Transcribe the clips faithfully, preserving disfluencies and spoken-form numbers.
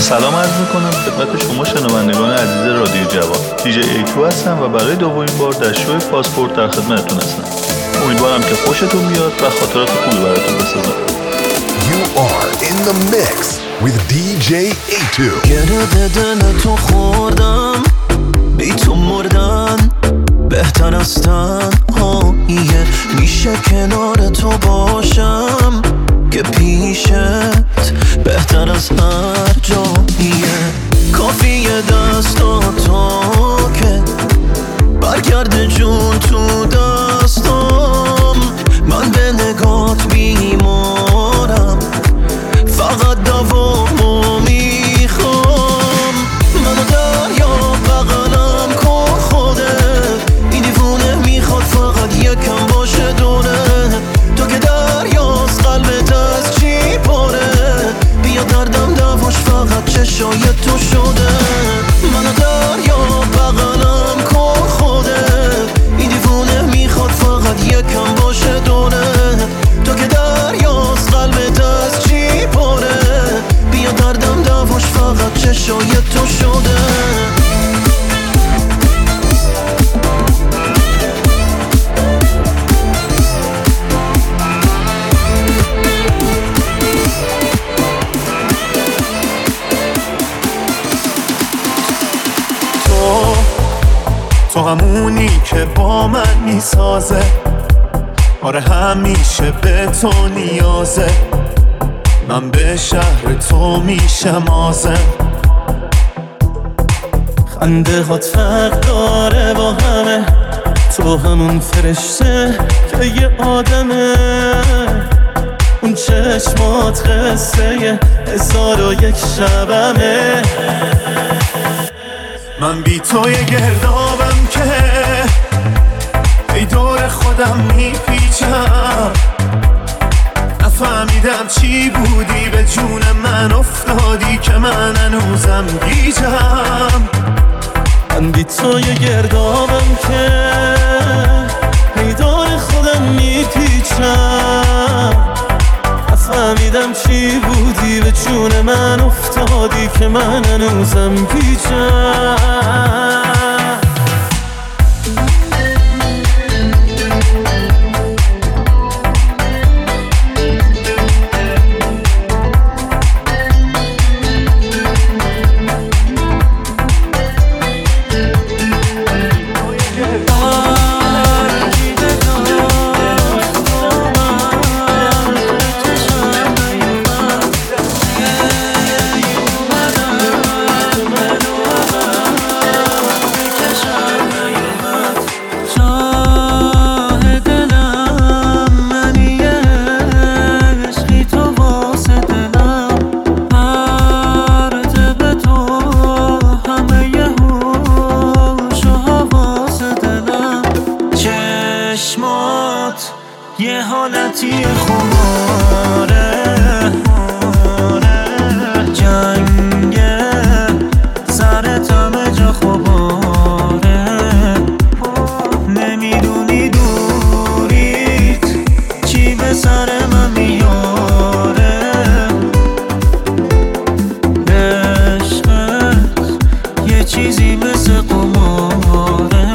سلام عرض میکنم خدمت شما شنوندگان عزیز رادیو جوان. دیجی ای تو هستم و برای دومین بار در شو پاسپورت در خدمتتون هستم. امیدوارم که خوشتون بیاد و خاطرات خوبی براتون بسازم. You are in the mix with دی جی ای تو. گرد دل تو خوردم، بی تو مردن بهتر از تنهاییه. میشه کنار تو باشم که پیشت بهتر از هر جاییه. کافیه دستاتو که برگرده جون تو دستم. من به نگات بیمارم، فقط دوامو میخوام. منو دریا بغلم کن خودت، این دیوونه میخواد فقط یکم باشه دونه. تو که دریاست قلبت از چی پاره، بیا دردم دواش فقط چشای تو شده. منو دریا بغلم کن خودت، این دیوونه میخواد فقط یکم باشه دونه. تو که دریاست قلبت از چی پاره، بیا دردم دواش فقط چشای تو شده. تو همونی که با من میسازه، آره همیشه به تو نیازه. من به شهر تو میشم آزم. خنده هات فرق داره با همه، تو همون فرشته که یه آدمه. اون چشمات قصه هزار و یک شبمه. من بی تو یه گردابم که ای دور خودم میپیچم. نفهمیدم چی بودی به جون من افتادی که من هنوزم گیجم. من بی تو یه گردابم که ای دور خودم میپیچم. نفهمیدم چی بودی به جون من افتادی که من هنوزم گیجم. یه حالتی خماره، جنگه سرت همه جا خباره. نمیدونی دوریت چی به سر من میاره. عشقت یه چیزی مثل قماره.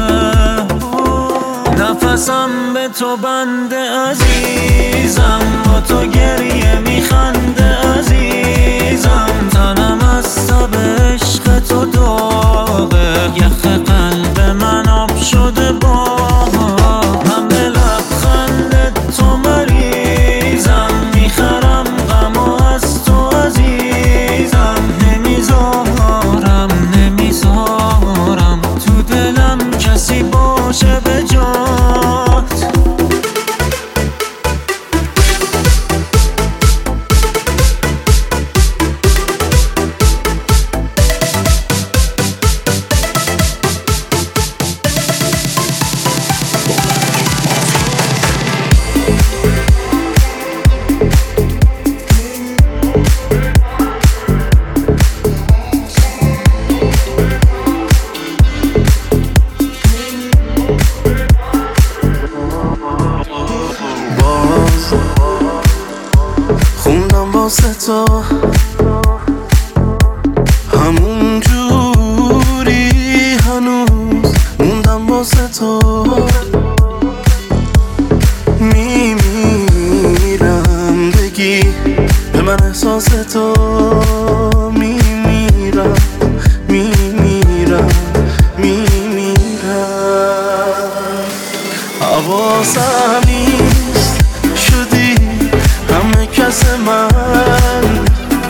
نفسم به تو بنده عزیزم، با تو گریه میخنده عزیزم. تنم از تب عشق تو داغه، یخ قلب من آب شده باغ. من به لبخند تو مریضم، میخرم غمو از تو عزیزم. نمیذارم نمیذارم تو دلم کسی باشه به جات. واسه تو احساس تو میمیرم، بگی به من احساس تو میمیرم میمیرم میمیرم. حواسم نیست شدی همه کس من،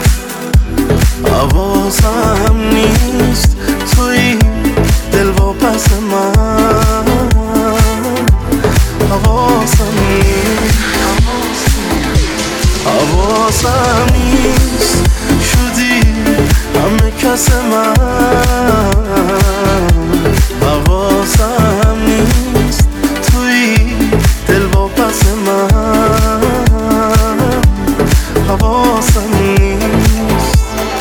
حواسم نیست توی دل و پس من، حواسم نیست حواسم نیست شدی همه کس من، حواسم نیست توی دل و پس من، حواسم نیست.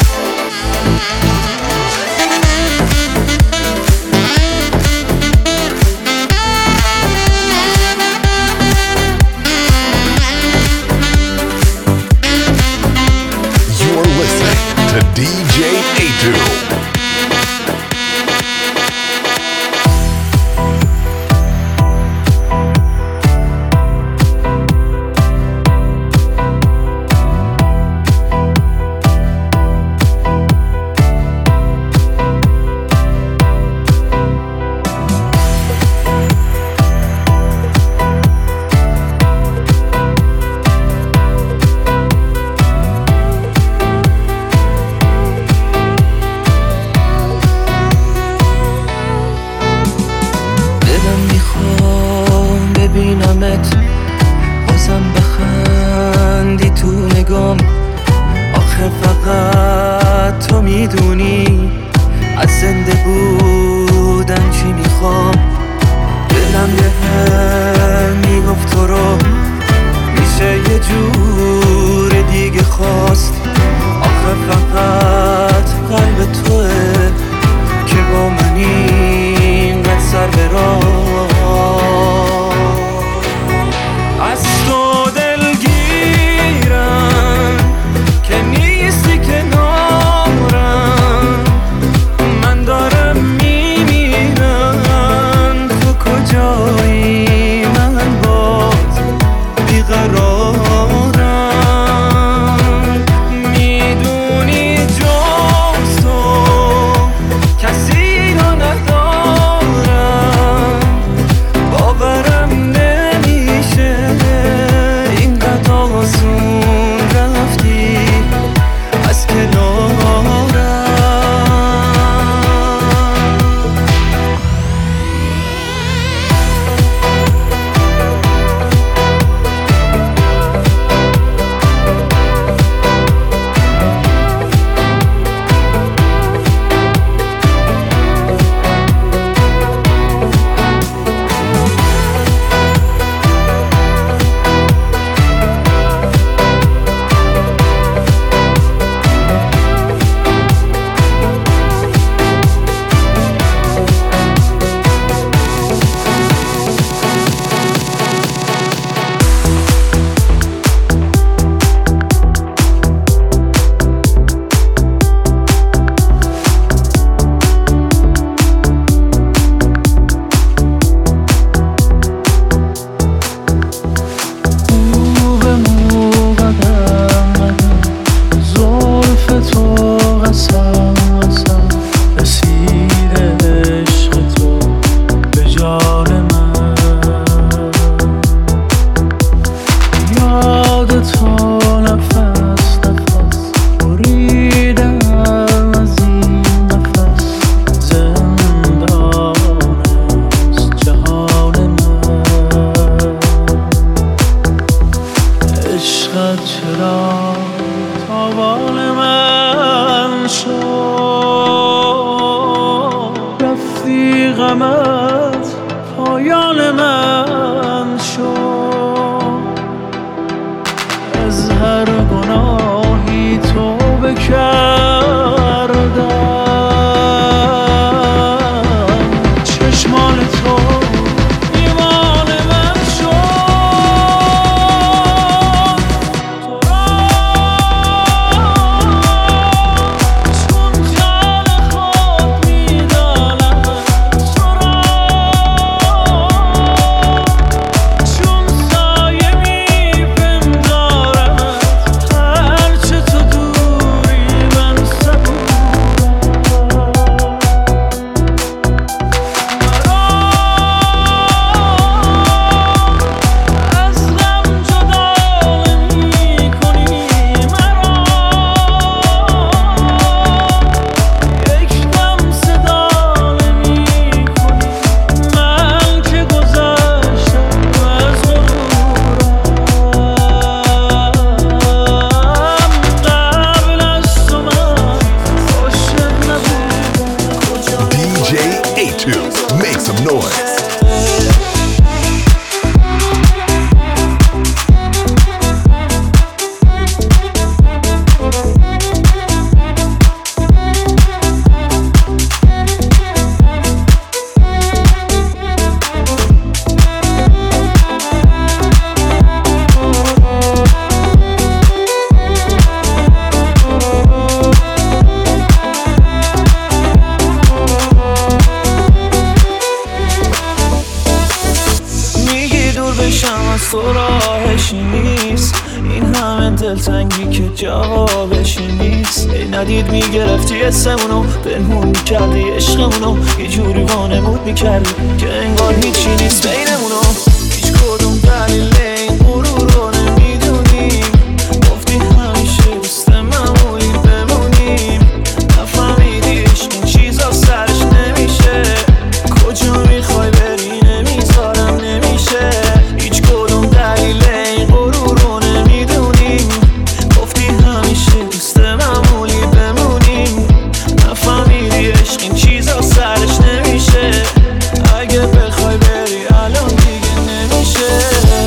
You're listening to D J A two. ببینمت بازم بخندی تو نگام، آخه فقط تو میدونی از زنده بودن چی میخوام. دلم بهم میگفت تو رو میشه یه جور دیگه خواست، آخه فقط قلب توه که با من اینقدر سر به راه. از تو دلگیرم که نیستی کنارم، من دارم میمیرم، تو کجایی؟ دور بشم از تو راهشی نیست، این همه دلتنگی که جوابشی نیست. ای ندید میگرفتی اسمونو، بنمون میکردی عشقمونو، یه جوری وانمود میکردی که انگار هیچی نیست بینمونو. هیچ کدوم دلیل این غرور رو نمیدونیم، گفتی همیشه دوست معمولی بمونیم. نفهمیدی عشق این چیزا سرش نمیشه، کجا میخوای بری نمیذارم نمیشه. هیچ کدوم دلیل این غرور رو نمیدونیم، گفتی همیشه دوست معمولی بمونیم. نفهمیدی عشق این چیزا سرش نمیشه، اگه بخوای بری الان دیگه نمیشه.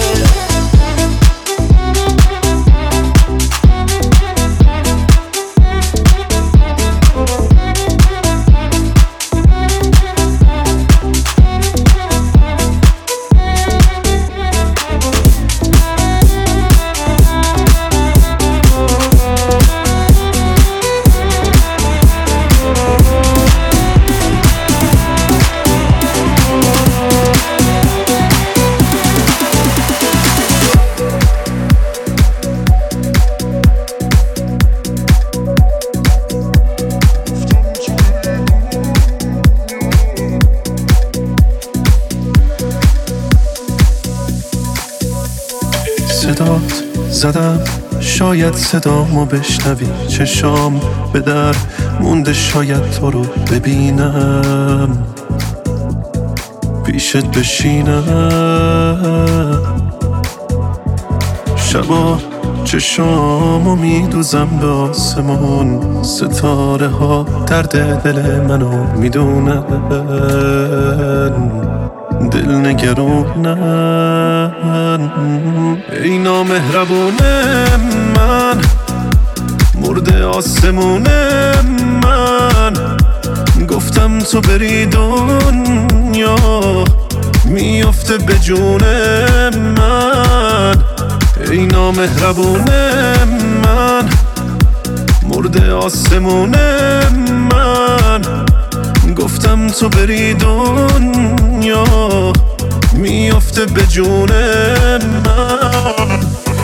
صدات زدم شاید صدامو بشنوی، چشام به در مونده شاید تو رو ببینم، پیشت بشینم. شبا چشامو میدوزم به آسمون، ستاره ها درد دل منو میدونن، دل نگرونن. ای نامهربون من، مرده آسمون من، گفتم تو بری دنیا میافته به جون من. ای نامهربون من، مرده آسمون من، گفتم تو بری دنیا میافته به جون من.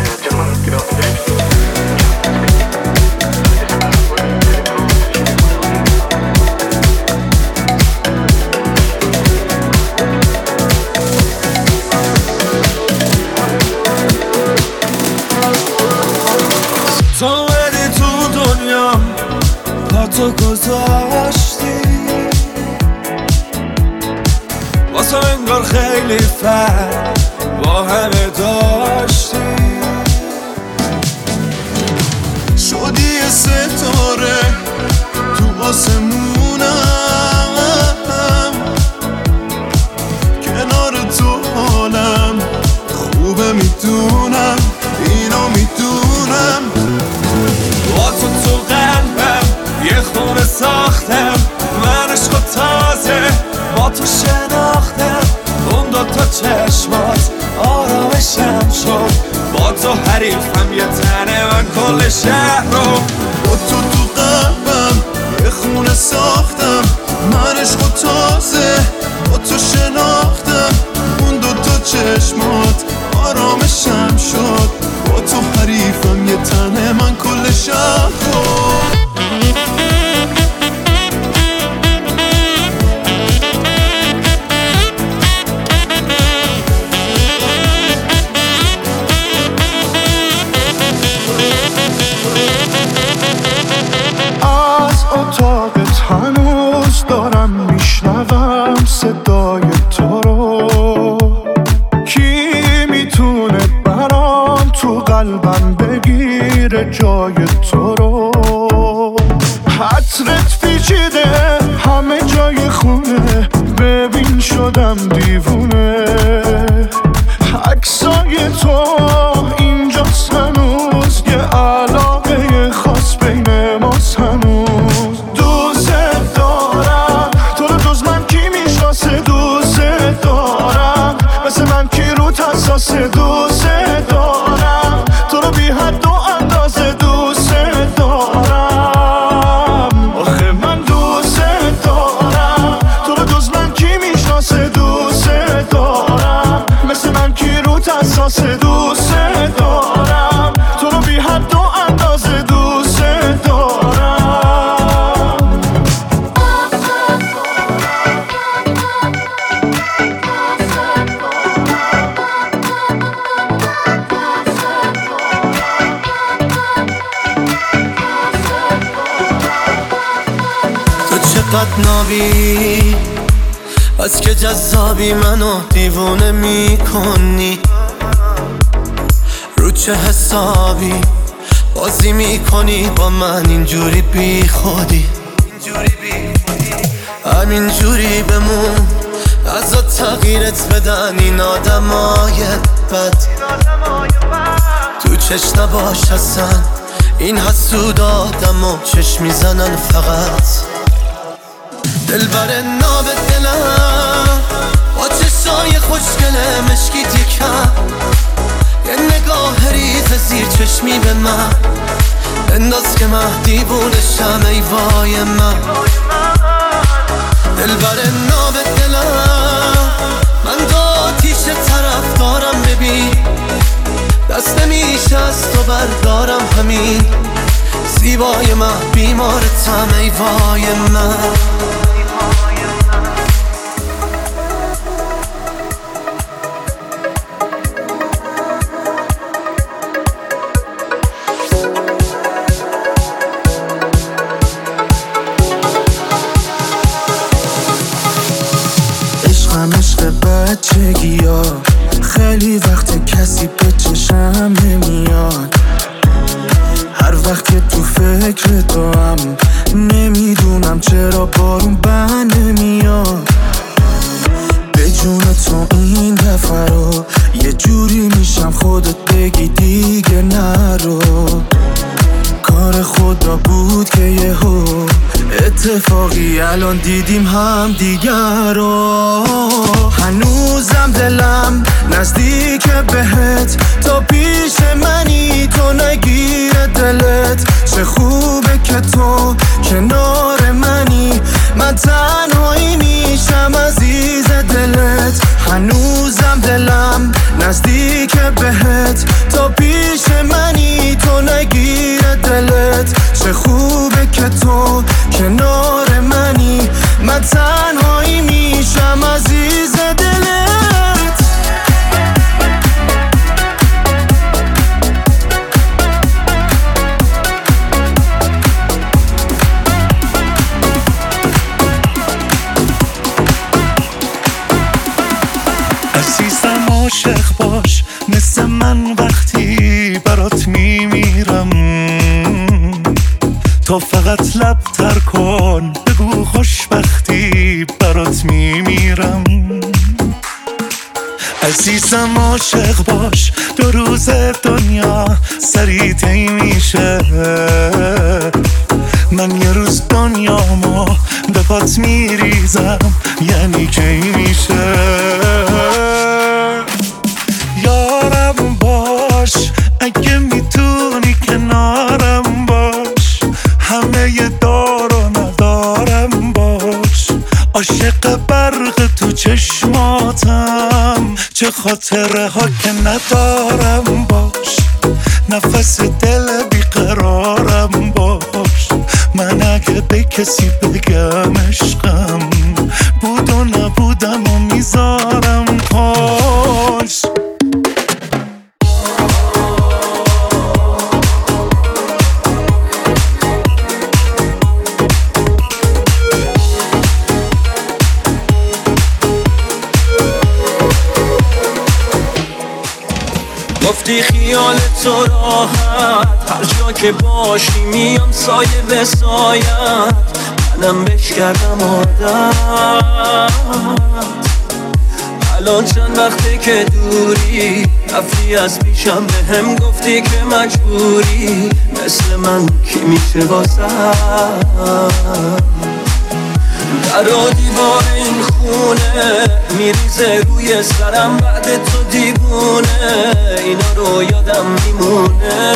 تو اومدی تو دنیا، با تو گذاشتی، واسه انگار خیلی فرق با همه داشتی. شدی یه ستاره تو آسمونم، کنار تو حالم خوبه میدونم، اینو میدونم. با تو تو قلبم یه خونه ساختم، من عشق تازه با تو شناختم. اون دو تا چشمات آرامشم شد، با تو حریفم یه تنه من کل شهر رو. با تو تو قلبم یه خونه ساختم، من عشق تازه با تو شناختم. اون دو تا چشمات آرامشم شد، با تو حریفم یه تنه من کل شهر رو. اتاقت هنوز دارم میشنوم صدای تو رو، کی میتونه برام تو قلبم بگیره جای تو رو. عطرت پیچیده همه جای خونه، ببین شدم دیوونه. عکسای تو اینجاست هنوز، یه علاقه خاص بین ماست هنوز. دوست دارم تو رو، جز من کی میشناسه؟ دوست دارم مثل من کی روت حساسه؟ دوست دارم تو رو بی حد و اندازه، دوست دارم. آخه من دوست دارم تو رو، جز من کی میشناسه؟ دوست دارم مثل من کی روت اساس دوست دارم، تو رو بی حد و اندازه دوست دارم. تو چقدر نابی از که جذابی منو دیوونه میکنی، رو چه حسابی بازی میکنی با من اینجوری بی خودی، همینجوری بمون ازت تغییرت بدن این آدمای بد، تو چشم نباش هستن این حسود آدم و چشم میزنن فقط. دلبر ناب دلم با چشای خوشگله مشکی تیکم، یه نگاه ریخ زیر چشمی به من بنداز که من دیوونشم ای وای من. دلبر ناب دلم من دو آتیش طرف دارم، ببین دست نمیشه از تو بردارم، همین زیبای من بیمارتم ای وای من. عشقم عشق بچگی ها، خیلی وقت کسی به چشم نمیاد، هر وقت که تو فکر تو هم نمیدونم چرا بارون بند نمیاد. به جون تو این دفعه رو یه جوری میشم خودت بگی دیگه نرو، کار خدا بود که یهو اتفاقی الان دیدیم هم دیگر رو. هنوزم دلم نزدیک بهت، تا پیش منی تو نگیره دلت، چه خوبه که تو کنار منی، من تنهایی میشم عزیز دلت. هنوزم دلم نزدیک بهت، تا پیش منی تو نگیره دلت، چه خوبه که تو کنار منی، من تنهایی میشم عزیز دلت. عزیزم عاشق باش مثل من وقتی برات میمیرم، تو فقط لب تر کن بگو خوشبختی برات میمیرم. عزیزم عاشق باش دو روز دنیا سریع طی میشه، من یه روز دنیامو به پات میریزم یعنی کی میشه. یارم باش اگه میتونی کنارم باش، همه ی دار و ندارم باش، عاشق برق تو چشماتم چه خاطره ها که ندارم باش، نفس دل بیقرارم باش، من اگه به کسی بگم عشقم بود و نبودم و میذارم پاش. گفتی خیال تو راحت، هر جا که باشی میام سایه به سایت، منم بش کردم عادت. الان چند وقته که دوری رفتی از پیشم، به هم گفتی که مجبوری، مثل من کی میشه واسم. در و دیوار این خونه میریزه روی سرم، بعد تو دیوونه اینا رو یادم میمونه.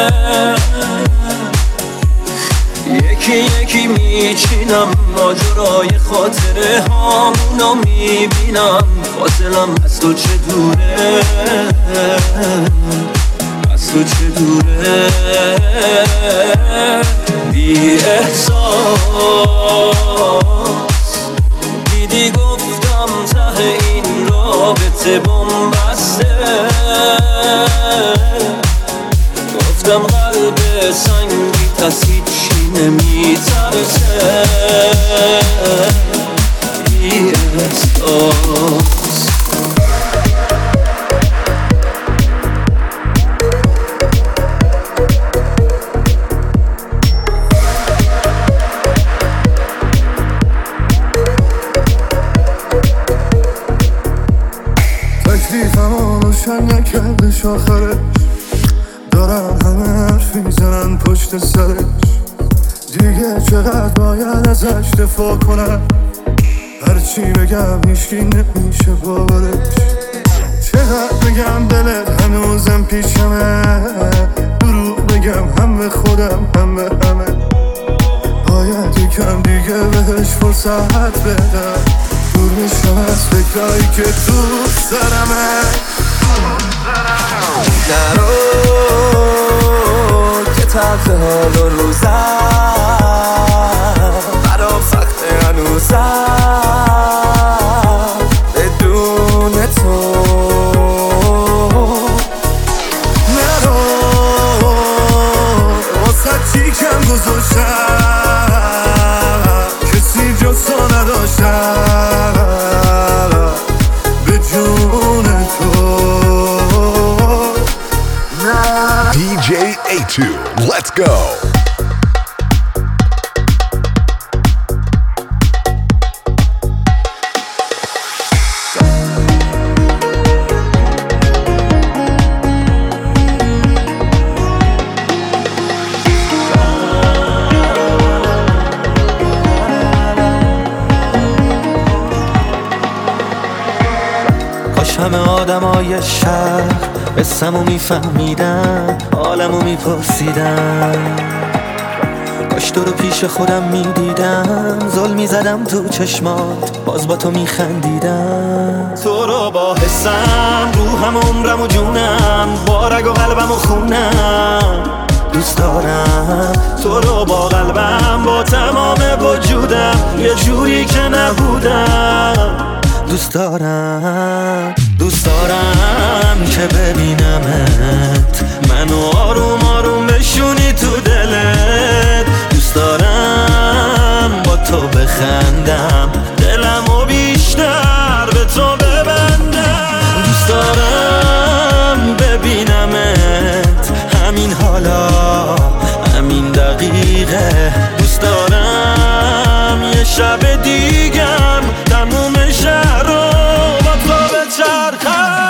یکی یکی میچینم ماجرای خاطره هامونو میبینم، فاصلم از تو چه دوره. از تو چه دوره بی احساس دیدی گفتم ته این رابطه بنبسته گفتم قلب سنگی پس هیچی نمیترسه بی احساس تکلیفم روشن نکردش آخرش دارن همه حرف میزنن پشت سرش دیگه چقدر باید ازش دفاع کنم هرچی بگم هیچکی نمیشه باورش چقدر بگم دلت هنوزم پیشمه دروغ بگم هم به خودم هم به همه باید یکم دیگه بهش فرصت بدم دور میشم از فکرایی که تو سرمه نرو که تلخ حال و روزم برام سخته هنوزم بدون تو نرو واسه چی کم گذاشتم کسی جز تو نداشتم به جون تو D J A two, let's go. کاش همه آدمای شهر قصه‌مو میفهمیدن حالمو میپرسیدن کاش تو رو پیش خودم میدیدم زل میزدم تو چشمات باز با تو میخندیدم تو رو با حسم روحم عمرم و جونم با رگ و قلبم و خونم دوست دارم تو رو با قلبم با تمام وجودم یه جوری که نبودم دوست دارم دوست دارم که ببینمت منو آروم آروم بشونی تو دلت دوست دارم با تو بخندم دلمو بیشتر به تو ببندم دوست دارم ببینمت همین حالا همین دقیقه دوست دارم یه شب دیگم تموم شهر رو با تو بچرخم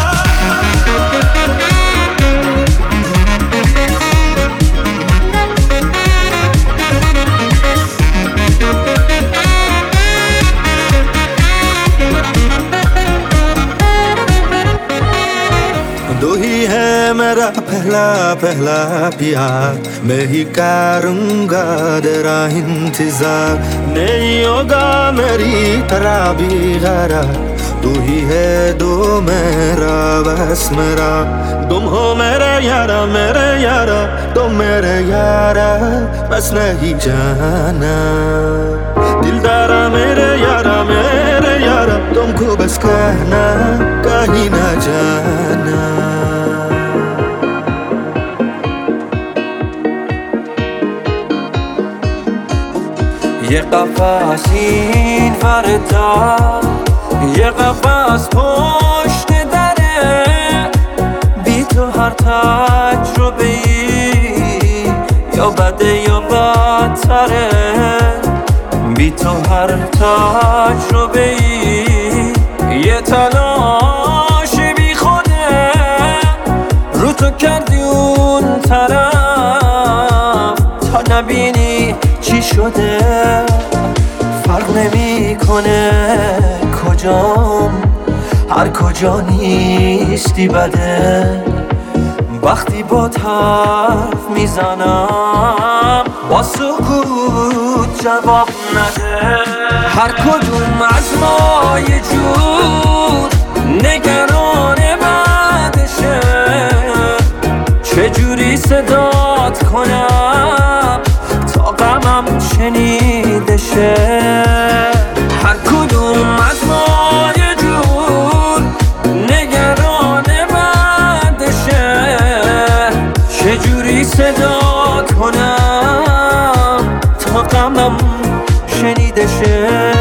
दो ही है मेरा पहला पहला प्यार मैं ही करूँगा तेरा इंतजार नहीं होगा मेरी तरह भी गैरार तू ही है दो मेरा बस मेरा तुम हो मेरे यारा मेरे यारा तुम मेरे यारा बस नहीं जाना दिलदारा मेरे यारा मेरे यारा तुमको बस कहना कहीं ना जाना یه قفس این فردا یه قفس پشت دره بی تو هر تجربه ای یا بده یا بدتره بی تو هر تجربه ای یه تلاش بی خوده رو تو کردی اون طرف تا نبینی چی شده فرق نمی کنه کجام هر کجا نیستی بده وقتی با حرف میزنم با سکوت جواب نده هر کدوم از ما یه جور نگران من میشه، هر کدوم از ما یه جور نگران بردشه، چجوری صدا کنم تا غمم شنیده شه.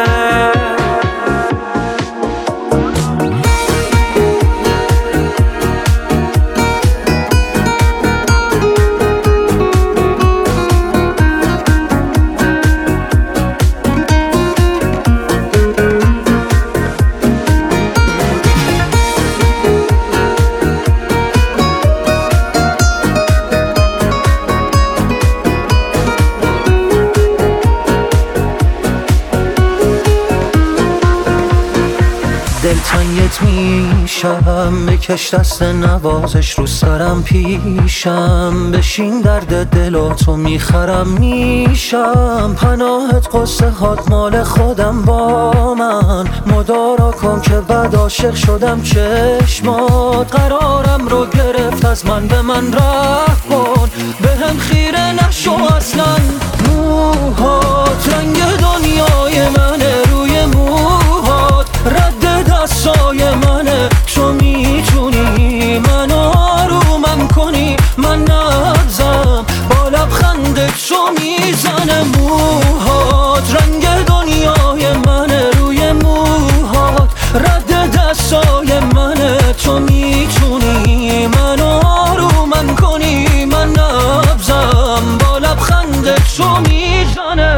دلتنگت میشم، بکش دست نوازش رو سرم پیشم، بشین درد دلاتو میخرم میشم، پناهت قصه هات مال خودم با من، مدارا کن که بد عاشق شدم چشمات، قرارم رو گرفت از من به من رفت کن، به هم خیره نشو اصلا، موهات رنگ دنیای منه، روی موهات رد دستای منه، تو میتونی منو آرومم کنی، من نبزم با لبخندت تو میزنه، موهات رنگ دنیای منه، روی موهات رد دستای منه، تو میتونی منو آرومم کنی، من نبزم با لبخندت تو میزنه.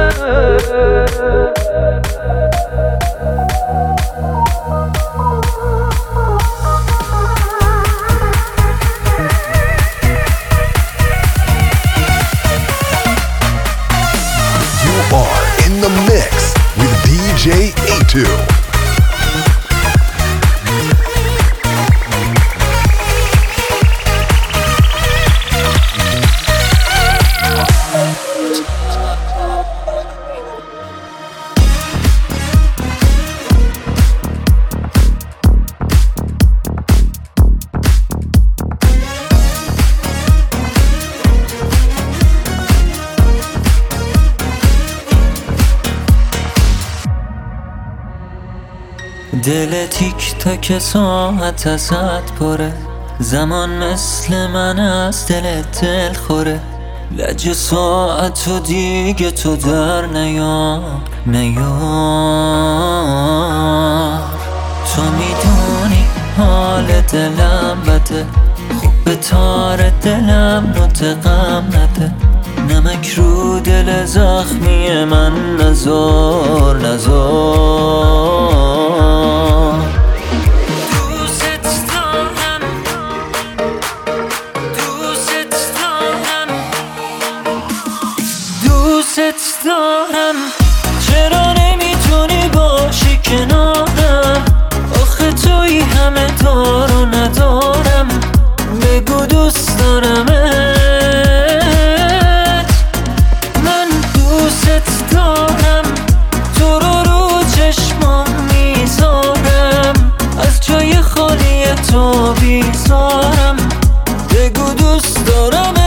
In the mix with D J A two. دل تیک تاک ساعت ازت پره، زمان مثل من از دلت دل خوره، لج ساعت و دیگه تو در نیار نیار، تو میدونی حال دلم بده، خوب به تار دلم نطقم نده، نمک رو دل زخمی من نزار نزار، دوست دارم دوست دارم دوست دارم، چرا نمیتونی باشی کنارم، آخه توی همه دار و ندارم، بگو دوست دارمت، من دوست دارم، تو رو رو چشمام میذارم، از جای خالی تو بیزارم، بگو دوست دارمت.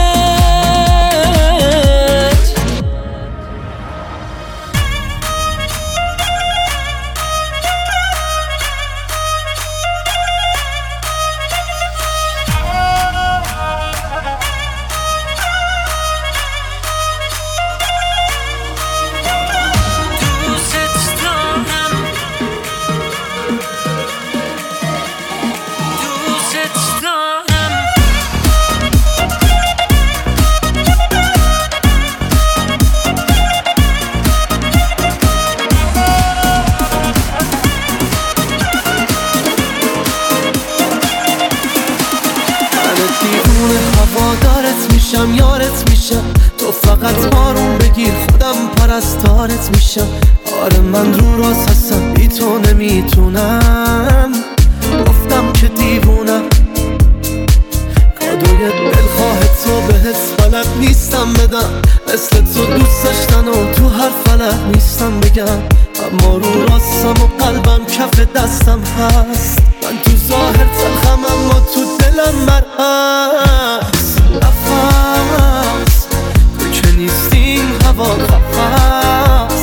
هوادارت میشم، یارت میشم، تو فقط آروم بگیر خودم پرستارت میشم، آره من رو راست هستم بی تو نمیتونم، گفتم که دیوونم، کادوی دلخواه تو بهت بلد نیستم بدم، مثل تو دوست داشتن و تو هر فلک نیستم بگم، اما رو راستم و قلبم کف دستم هست، من تو ظاهر تلخم اما تو دلم مرهست، نفس تو که نیستیم هوا قفس،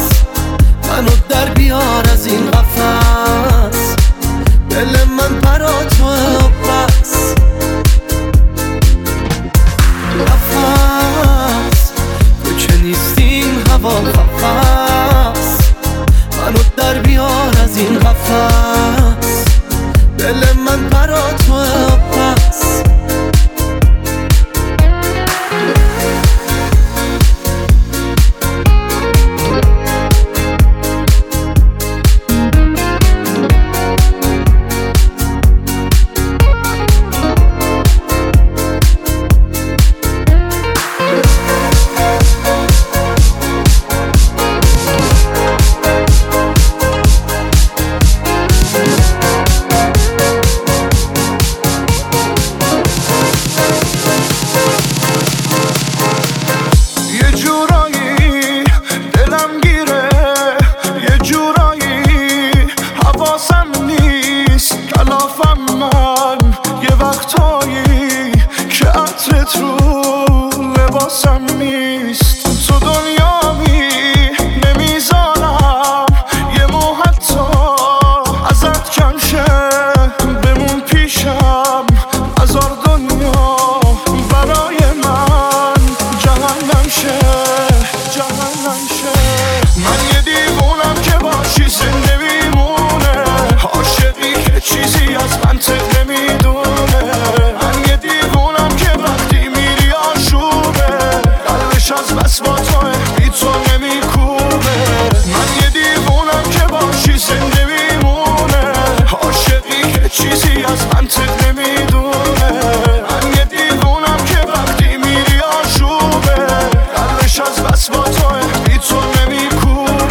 واسم نیست تو دنیامی نمیذارم یه مو حتی ازت کم شه بمون پیشم هزار دنیا برای من جهنم شه جهنم شه من یه دیوونم که باشی زنده میمونه عاشقی که چیزی از منطق نمیدونه من یه دیوونم که وقتی میری آشوبه قلبش از بس با توه بی تو نمیکوبه من یه دیوونم که باشی زنده میمونه عاشقی که چیزی از منطق نمیدونه من یه دیوونم که وقتی میری آشوبه قلبش از بس با توه بی تو نمیکوبه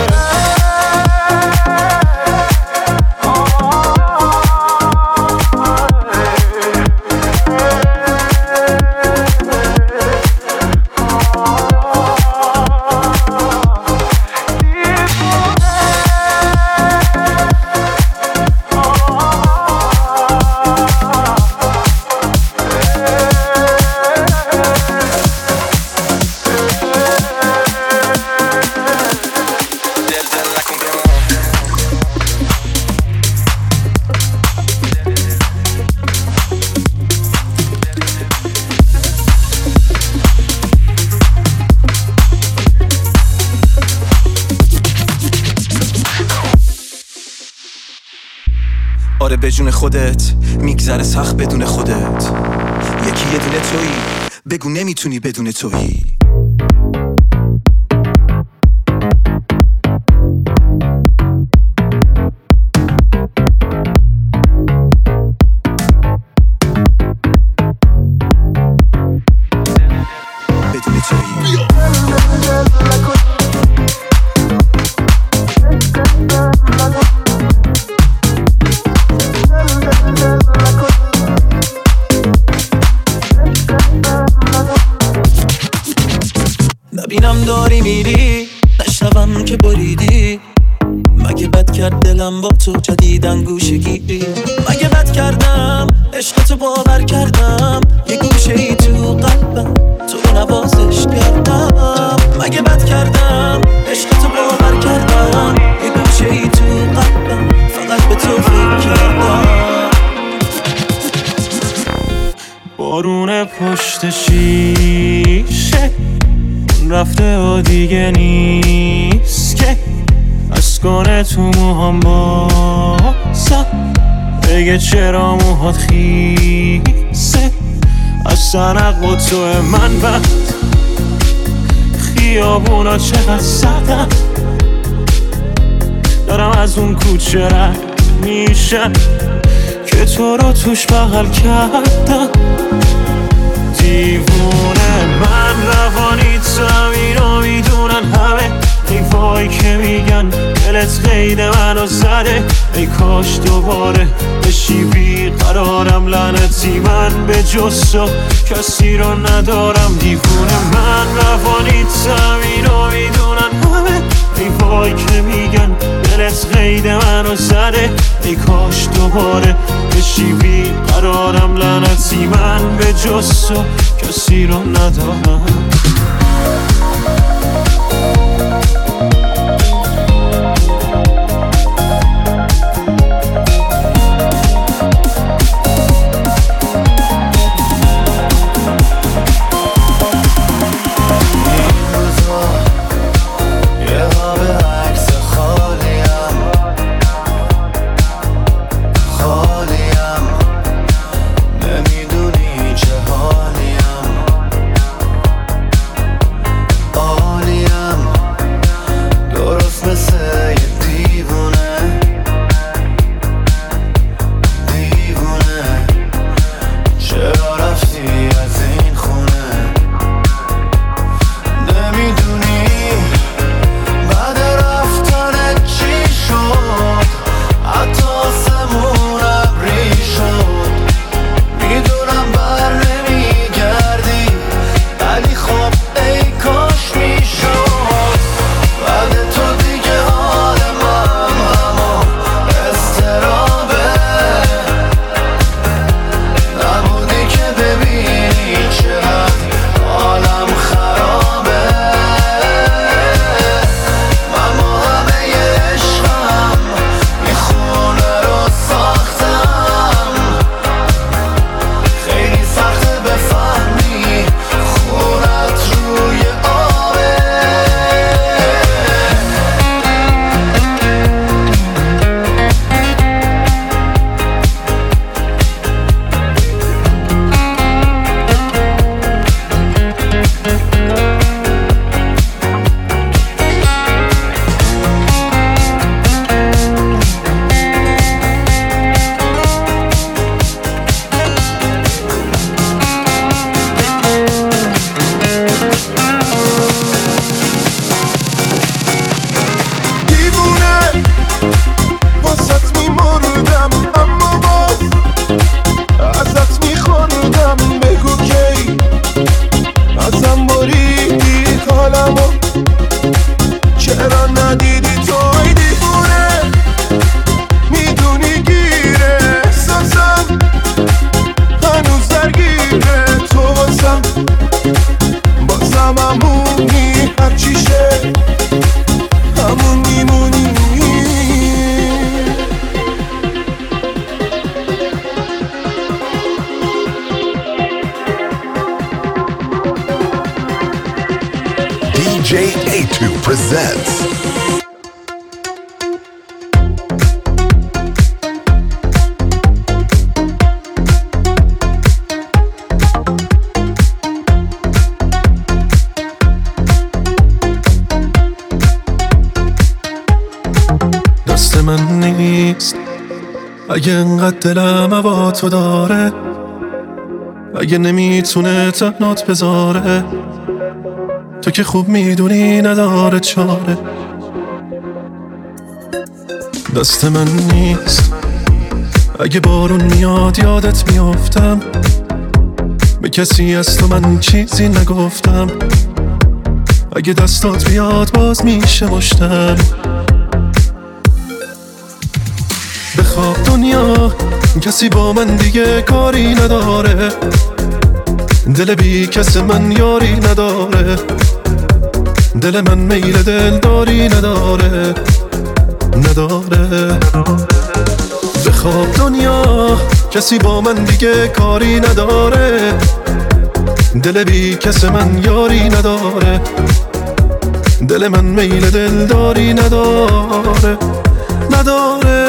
آره به جون خودت میگذره سخت بدون خودت یکی یه دونه تویی بگو نمیتونی بدون تویی بدون تویی نبینم داری میری نشنوم که بریدی مگه بد کرد دلم با تو جدیدن گوشه گیری مگه بد کردم عشق تو باور کردم یه گوشه ای تو قلبم تو رو نوازش کردم مگه بد کردم عشق تو باور کردم یه گوشه ای تو قلبم فقط به تو فکر کردم بارون پشت شیشه رفته و دیگه نیست که از کنه تو موهام باسم بگه چرا موهات خیسه از سرق و تو من بد خیابونا چقدر سردم دارم از اون کوچه رد میشم که تو رو توش بغل کردم دیوونه من روانی تو اینو میدونن همه ای وای که میگن دلت قید منو زده ای کاش دوباره بشی بیقرارم لعنتی من به جز تو کسی رو ندارم دیوونه من روانی تو اینو میدونن همه ای وای که میگن دلت قید منو زده ای کاش دوباره بشی بیقرارم لعنتی من به جز تو کسی رو ندارم جی ای تو presents دست من نیست اگه انقدر دلم هوا تو داره، اگه نمیتونه تنات بذاره، تو که خوب میدونی نداره چاره. دست من نیست اگه بارون میاد یادت میافتم، به کسی از تو من چیزی نگفتم، اگه دستات بیاد باز میشه مشتم. بخواب دنیا کسی با من دیگه کاری نداره، دل بی کس من یاری نداره، دل من میل دلداری نداره نداره. بخواب دنیا کسی با من دیگه کاری نداره، دل بی کس من یاری نداره، دل من میل دلداری نداره نداره.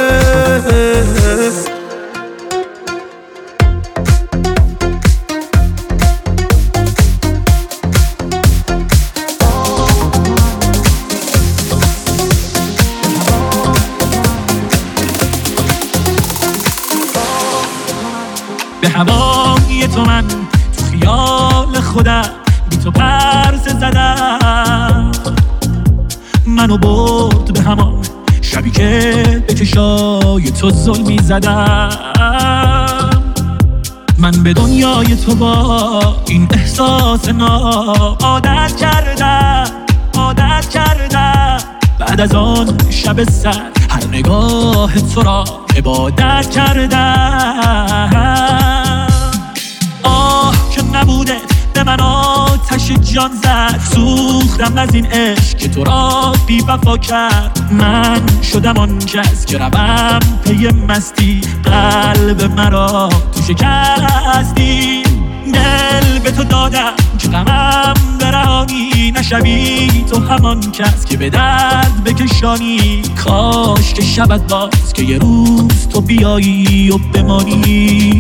به هوای تو من تو خیال خودم بی تو پرسه زدم، منو برد به همان شبی که به چشای تو ظلمی زدم. من به دنیای تو با این احساس ناب عادت کردم عادت کردم. بعد از آن شب سر هر نگاه تو را عبادت کردم. آه که نبوده به من آتش جان زد، سوختم از این عشق که تو را بی وفا کرد. من شدم آن کس که روم پی مستی، قلب مرا تو شکستی. دل به تو دادم که غمم برهانی، نشوی تو همان کس که به درد بکشانی. کاش که شبت باز که یه روز تو بیایی و بمانی.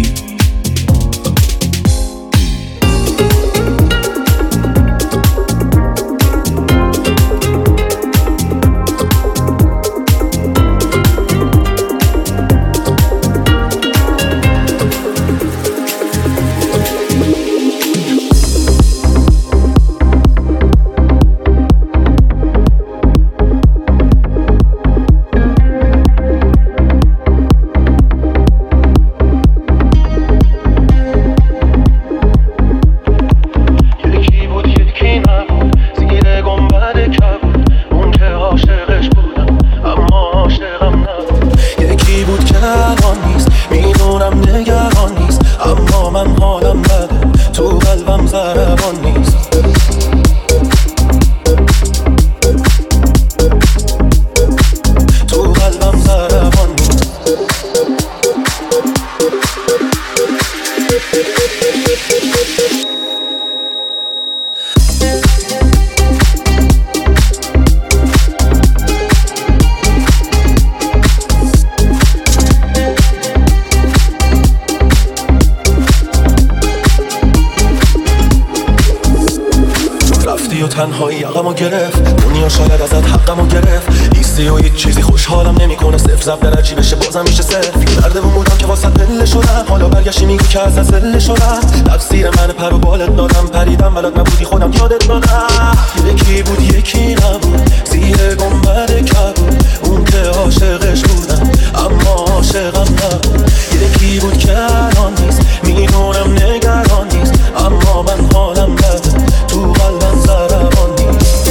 تنهایی عقمو گرفت، دنیا شاید ازت حقمو گرفت. ایستی و هیچ چیزی خوشحالم نمیکنه، صفر زب در چی بشه بازم میشه صفر. دردمون بودم که واسه دل شدم، حالا برگشتی میگی که از دل شدم. تقصیر من پر و بالت دادم، پریدم بلد نبودی خودم یادت دادم. یکی بود یکی نبود، زیر گنبد کبود، اون که عاشقش بودم اما عاشقم نبود. یکی بود که الان نیست، میدونم نگران نیست، اما من حالم بده، تو قلبم ضربان نیست.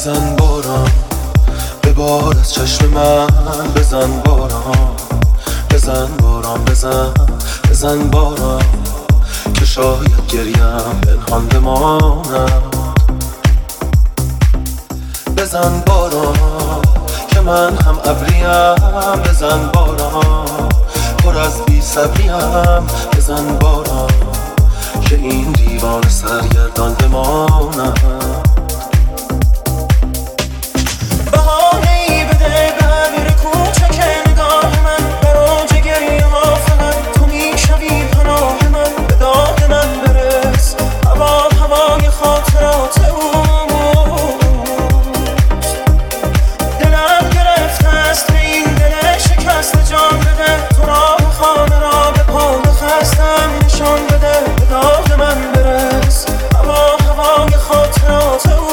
بزن باران ببار از چشم من، بزن باران بزن باران بزن بزن باران که شاید گریم پنهان بماند. بزن باران که من هم ابریم، بزن باران پر از بی صبریم، بزن باران که این دیوان سرگردان بماند. بهانه‌ای بده به امیر کوچک نگاه من، برا جگری ها فقط تو میشوی پناه من. به داد من برس هوا هوای خاطرات اوست، دلم گرفته است به این دل شکست، جان بده تو راه خانه را به پا خستم نشان بده. به داد من برس هوا هوای خاطرات اوست.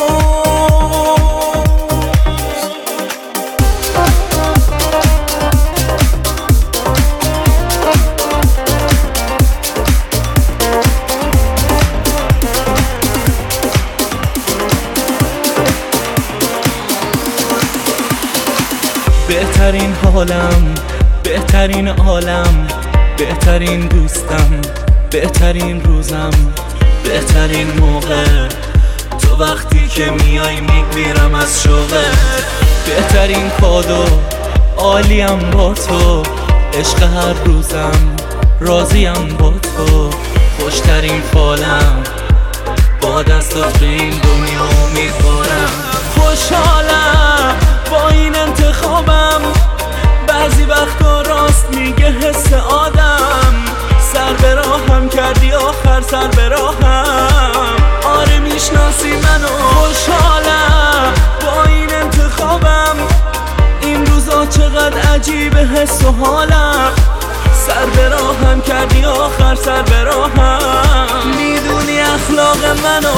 بهترین حالم، بهترین عالم، بهترین دوستم، بهترین روزم، بهترین موقع تو وقتی که میای میمیرم از شوقت. بهترین کادو عالیم با تو، عشق هر روزم راضیم با تو. خوشترین فالم با دستات به این دنیا امیدوارم. خوشحالم با این انتخابم، بعضی وقتا راست میگه حس آدم. سر به راهم کردی آخر سر به راهم، آره میشناسی منو. خوشحالم با این انتخابم، این روزا چقدر عجیبه حس و حالم. سر به راهم کردی آخر سر به راهم، میدونی اخلاق منو.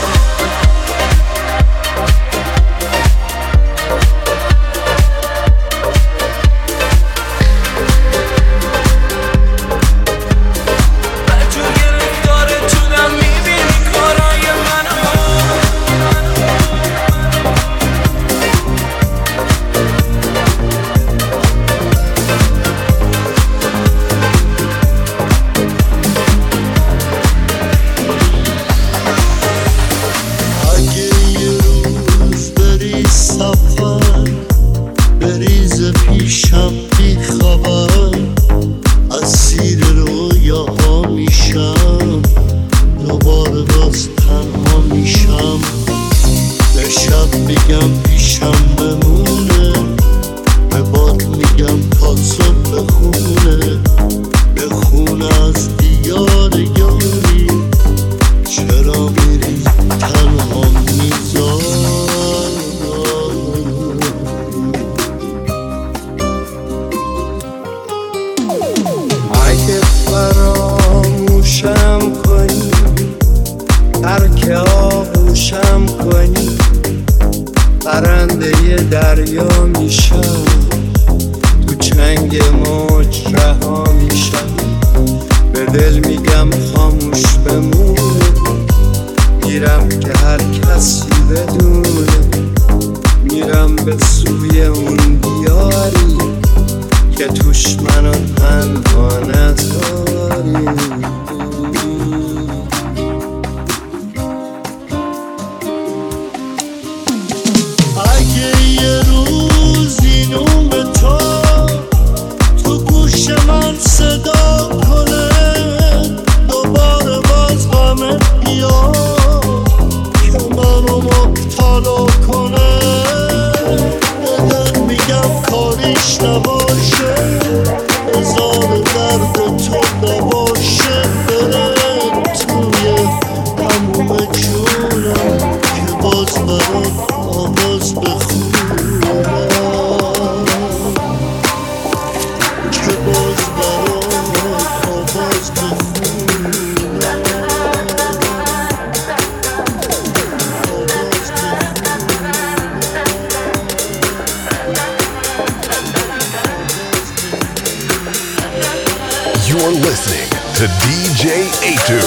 You're listening to D J A two.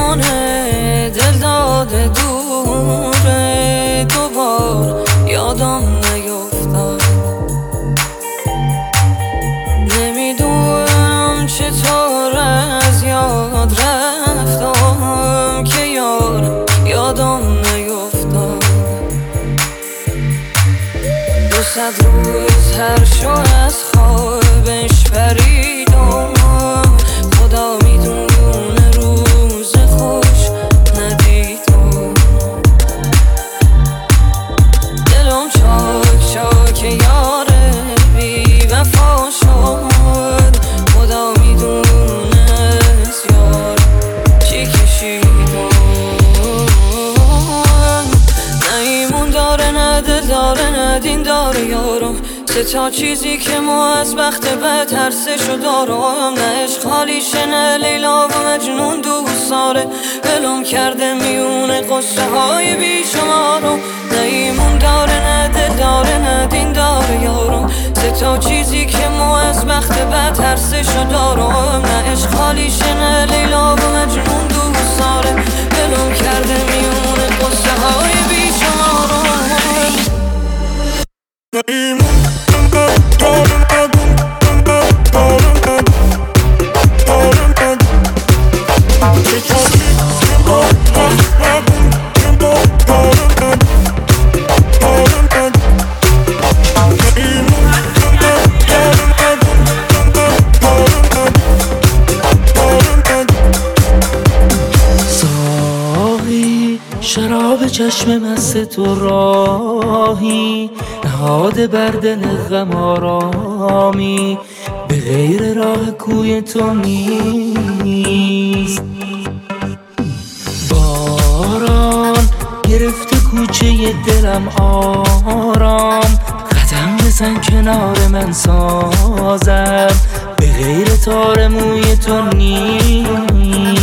زمانه دل داده دوره دوبار یادم نیفتاد نمیدونم چطور از یاد رفتم که یار یادم نیفتاد دو صد روز هر شو از خوابش پریدم خدا میدونه روز خوش ندیدم دلم چاک چاک یاره بی وفا شد خدا میدونه یار چی کشیدم نه ایمون داره نه دل داره نه دین داره یارم سه تا چیزی که ما از بخت بد ترسشو دارم نه عشق خالیشه نه لیلا و مجنون دوست داره دلم کرده میونه قصه های بیشمارم نه ایمون داره نه دل داره نه دین داره یارم سه تا چیزی که ما از بخت بد ترسشو دارم نه عشق خالیشه نه لیلا و مجنون دوست داره دلم کرده میونه قصه های بیشمارم شراب چشم مست تو راهی نهاده بر دل غم آرامی به غیر راه کوی تو نیست باران گرفته کوچه دلم آرام قدم بزن کنار من سازم به غیر تار موی تو نیست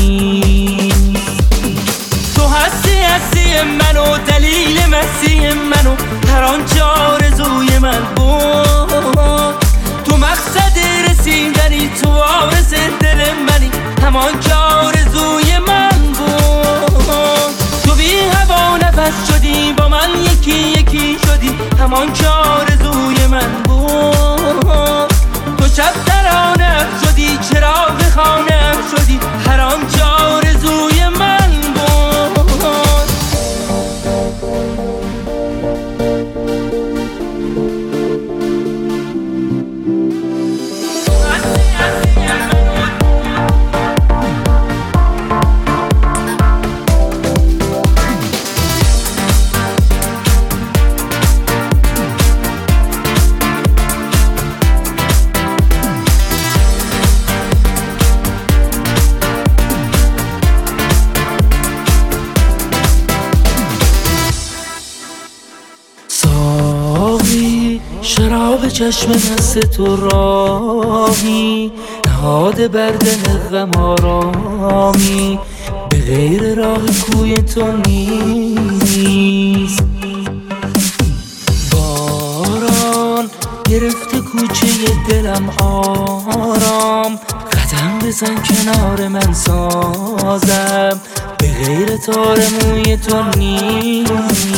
هستی هستی منو دلیل مستی منو هر آنچه آرزوی من بود تو مقصد رسیدنی تو وارث دل منی همان که آرزوی من بود تو بی هوا نفس شدی با من یکی یکی شدی همان که آرزوی من بود تو شب ترانه شدی چراغ خانه شدی هر آنچه آرزوی من شراب چشم مست تو راهی نهاده بر دل غم آرامی به غیر راه کوی تو نیست باران گرفته کوچه دلم آرام قدم بزن کنار من سازم به غیر تار موی تو نیست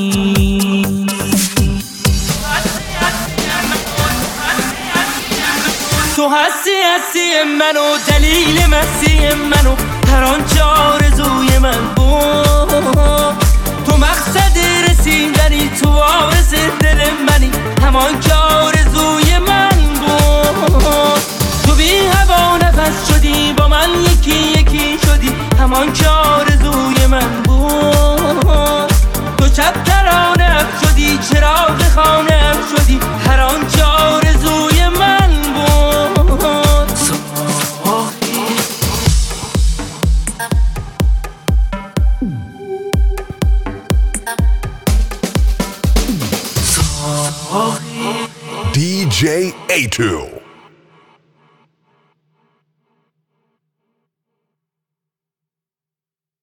تو هستی هستی منو دلیل مستی منو هر آنچه آرزوی من بود تو مقصد رسیدنی تو وارث دل منی همان که آرزوی من بود تو بی هوا نفس شدی با من یکی یکی شدی همان که آرزوی من بود تو شب ترانه شدی چراغ خانه شدی هر آنچه آرزوی من D J A two.